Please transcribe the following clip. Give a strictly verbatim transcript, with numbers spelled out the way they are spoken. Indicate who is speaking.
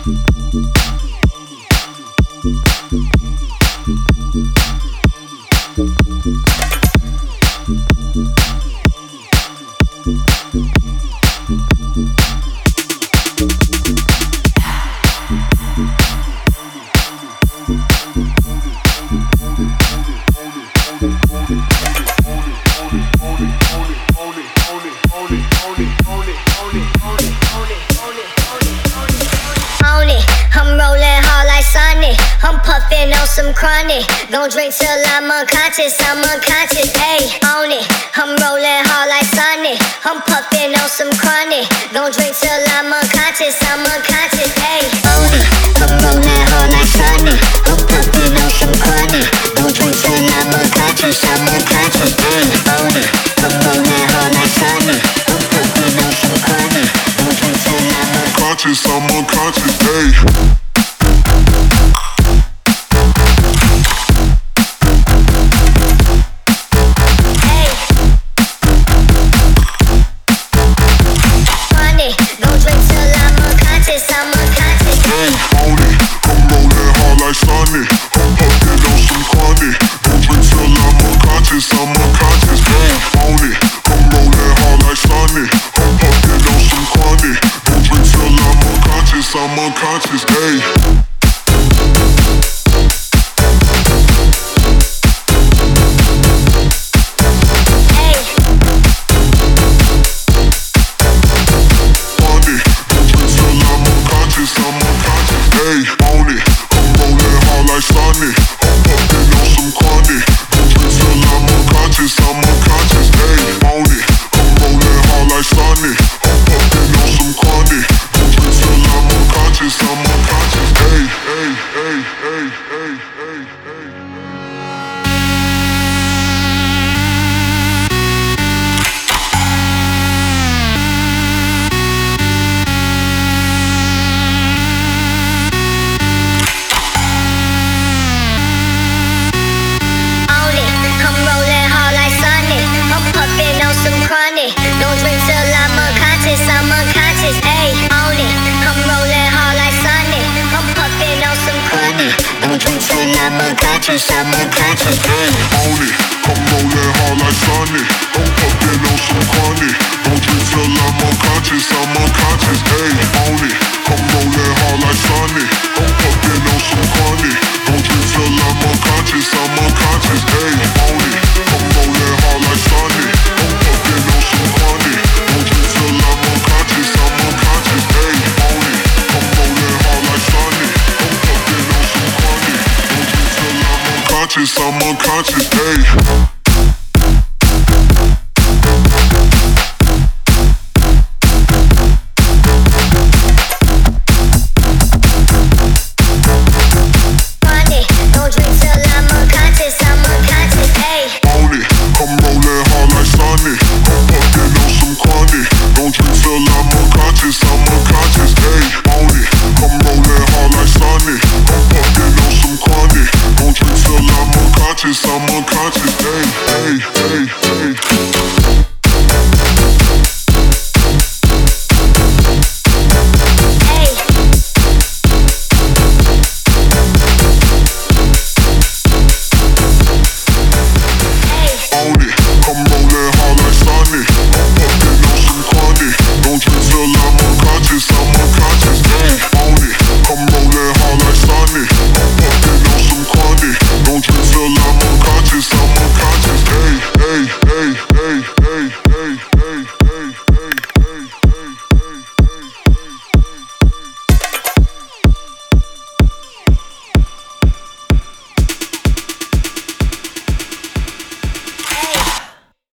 Speaker 1: Some chronic, don't drink till I'm unconscious, I'm unconscious, ayy, on it. I'm rolling hard like Sonic, I'm puffing on some chronic, don't drink till I'm unconscious, I'm unconscious, ayy, on it. I'm rolling hard like Sonic, I'm puffing on some chronic, don't drink till I'm unconscious, I'm unconscious, ayy, on it. I'm rolling hard like Sonic, I'm puffing on some chronic, don't drink till I'm unconscious, I'm unconscious, ayy.
Speaker 2: I'm unconscious, ayy.
Speaker 1: I'm unconscious, I'm unconscious, ayy.
Speaker 2: On it, I'm rolling hard like Sonic, I'm puffin' on some chronic, don't drink till I'm unconscious, I'm unconscious, ayy. On it, I'm rolling hard like Sonic, I'm puffin' on some chronic, don't drink till I'm unconscious, I'm unconscious, ayy. On it, I'm rolling hard like Sonic, I'm puffin' on some chronic, don't drink till I'm unconscious, I'm unconscious, ayy. On it, I'm rolling hard like Sonic, I'm puffin' on some chronic, don't drink till I'm unconscious, I'm unconscious, ayy.